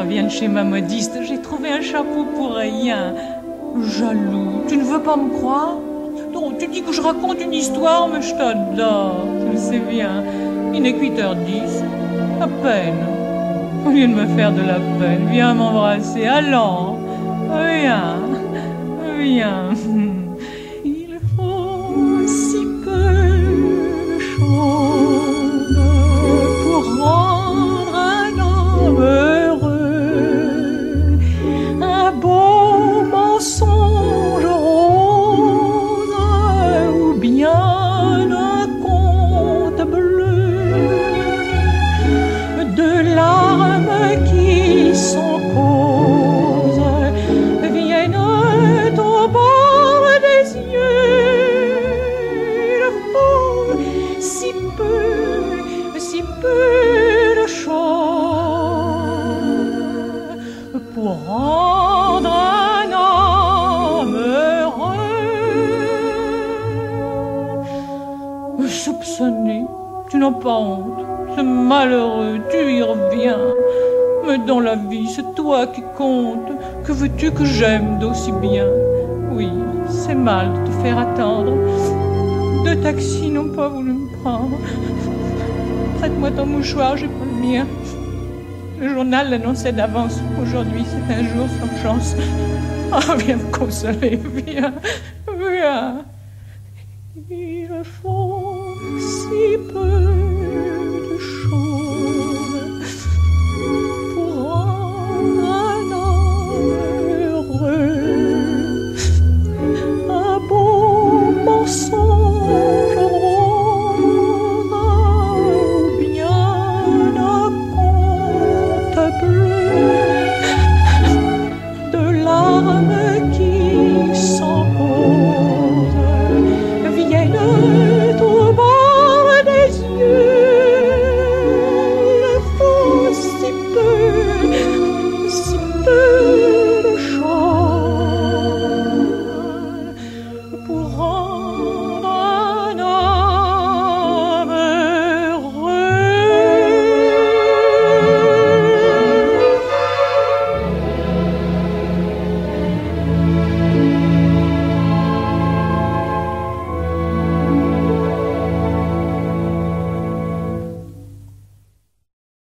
viens de chez ma modiste. J'ai trouvé un chapeau pour rien. Jaloux, tu ne veux pas me croire? Non, tu dis que je raconte une histoire, mais je t'adore, tu le sais bien. Il n'est que 8h10, à peine. Au lieu de me faire de la peine, viens m'embrasser, allons, viens, viens. Il faut si peu de choses pour rendre un homme heureux. Un beau mensonge rose ou bien un conte bleu, de larmes qui sont cause viennent au bord des yeux. Il faut si peu de choses pour rendre un homme heureux. Soupçonné, tu n'as pas honte, c'est malheureux, tu y reviens. Mais dans la vie, c'est toi qui compte. Que veux-tu que j'aime d'aussi bien? Oui, c'est mal de te faire attendre. 2 taxis n'ont pas voulu me prendre. Prête-moi ton mouchoir, j'ai pas le mien. Le journal l'annonçait d'avance. Aujourd'hui, c'est un jour sans chance. Ah, viens me consoler, viens, viens. Il faut si peu